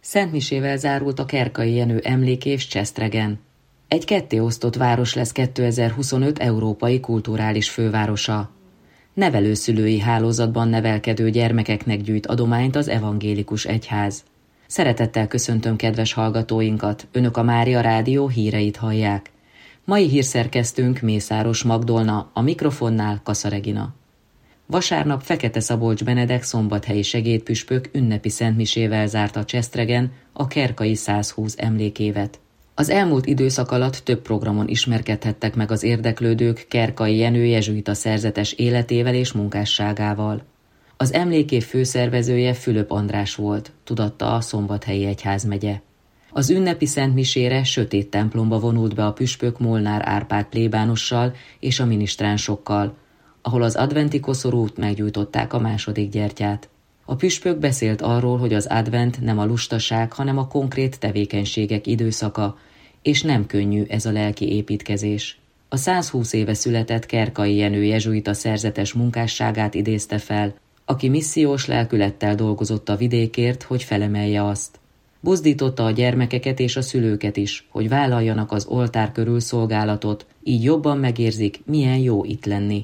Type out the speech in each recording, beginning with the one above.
Szentmisével zárult a Kerkai Jenő emlékév Csestregen. Egy kettéosztott város lesz 2025 európai kulturális fővárosa. Nevelőszülői hálózatban nevelkedő gyermekeknek gyűjt adományt az evangélikus egyház. Szeretettel köszöntöm kedves hallgatóinkat, Önök a Mária Rádió híreit hallják. Mai hírszerkesztőnk Mészáros Magdolna, a mikrofonnál Kassa Regina. Vasárnap Fekete Szabolcs Benedek szombathelyi segédpüspök ünnepi szentmisével zárta Csestregen a Kerkai 120 emlékévet. Az elmúlt időszak alatt több programon ismerkedhettek meg az érdeklődők Kerkai Jenő jezsuita szerzetes életével és munkásságával. Az emlékév főszervezője Fülöp András volt, tudatta a Szombathelyi egyházmegye. Az ünnepi szentmisére sötét templomba vonult be a püspök Molnár Árpád plébánossal és a minisztránsokkal, ahol az adventi koszorút meggyújtották a második gyertyát. A püspök beszélt arról, hogy az advent nem a lustaság, hanem a konkrét tevékenységek időszaka, és nem könnyű ez a lelki építkezés. A 120 éve született Kerkai Jenő jezsuita szerzetes munkásságát idézte fel, aki missziós lelkülettel dolgozott a vidékért, hogy felemelje azt. Buzdította a gyermekeket és a szülőket is, hogy vállaljanak az oltár körül szolgálatot, így jobban megérzik, milyen jó itt lenni.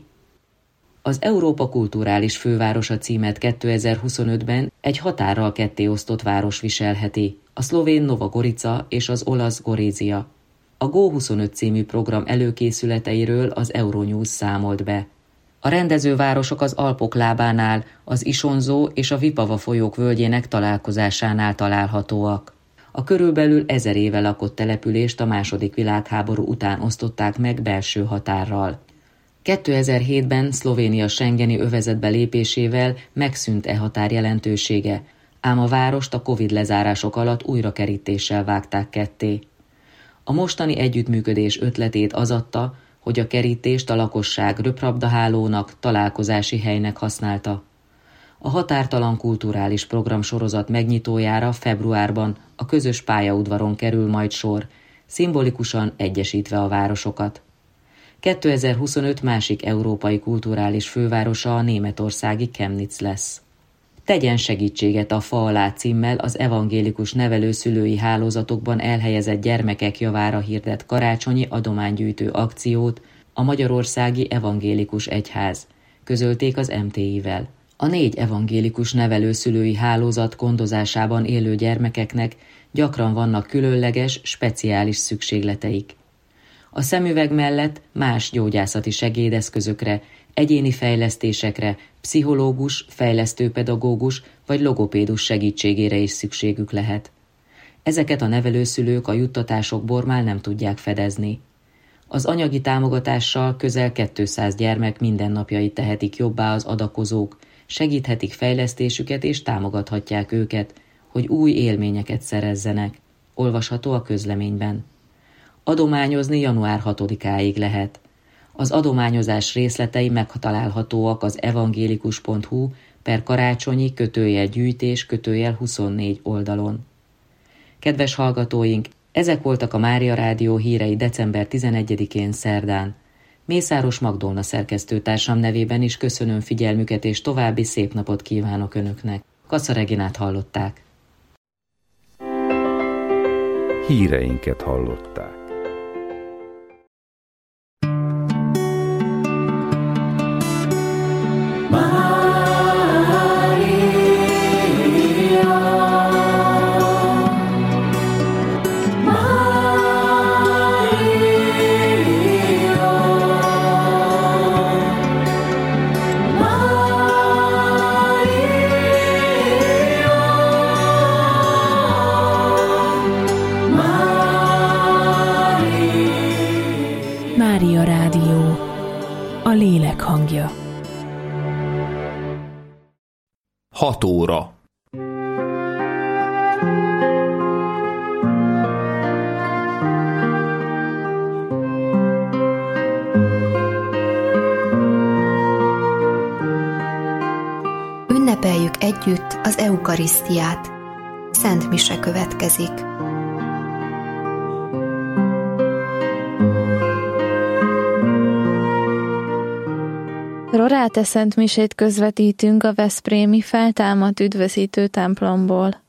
Az Európa kulturális fővárosa címet 2025-ben egy határral kettéosztott város viselheti, a szlovén Nova Gorica és az olasz Gorizia. A Go25 című program előkészületeiről az Euronews számolt be. A rendezővárosok az Alpok lábánál, az Isonzó és a Vipava folyók völgyének találkozásánál találhatóak. A körülbelül 1000 éve lakott települést a II. Világháború után osztották meg belső határral. 2007-ben Szlovénia schengeni övezetbe lépésével megszűnt határ jelentősége, ám a várost a Covid lezárások alatt újrakerítéssel vágták ketté. A mostani együttműködés ötletét az adta, hogy a kerítést a lakosság röprabdahálónak, találkozási helynek használta. A határtalan kulturális program sorozat megnyitójára februárban a közös pályaudvaron kerül majd sor, szimbolikusan egyesítve a városokat. 2025 másik európai kulturális fővárosa a németországi Chemnitz lesz. Tegyen segítséget a Fa alá címmel az evangélikus nevelőszülői hálózatokban elhelyezett gyermekek javára hirdett karácsonyi adománygyűjtő akciót a Magyarországi Evangélikus Egyház, közölték az MTI-vel. A 4 evangélikus nevelőszülői hálózat gondozásában élő gyermekeknek gyakran vannak különleges, speciális szükségleteik. A szemüveg mellett más gyógyászati segédeszközökre, egyéni fejlesztésekre, pszichológus, fejlesztőpedagógus vagy logopédus segítségére is szükségük lehet. Ezeket a nevelőszülők a juttatásokból már nem tudják fedezni. Az anyagi támogatással közel 200 gyermek mindennapjait tehetik jobbá az adakozók, segíthetik fejlesztésüket és támogathatják őket, hogy új élményeket szerezzenek. Olvasható a közleményben. Adományozni január 6-áig lehet. Az adományozás részletei megtalálhatóak az evangélikus.hu/karácsonyi-gyűjtés-24 oldalon. Kedves hallgatóink, ezek voltak a Mária Rádió hírei december 11-én szerdán. Mészáros Magdolna szerkesztőtársam nevében is köszönöm figyelmüket és további szép napot kívánok Önöknek. Kassa Reginát hallották. Híreinket hallották. Mária Rádió, a lélek hangja. 6 óra. Ünnepeljük együtt az eukarisztiát. Szent mise következik. Rorate szentmisét közvetítünk a veszprémi feltámadt üdvözítő templomból.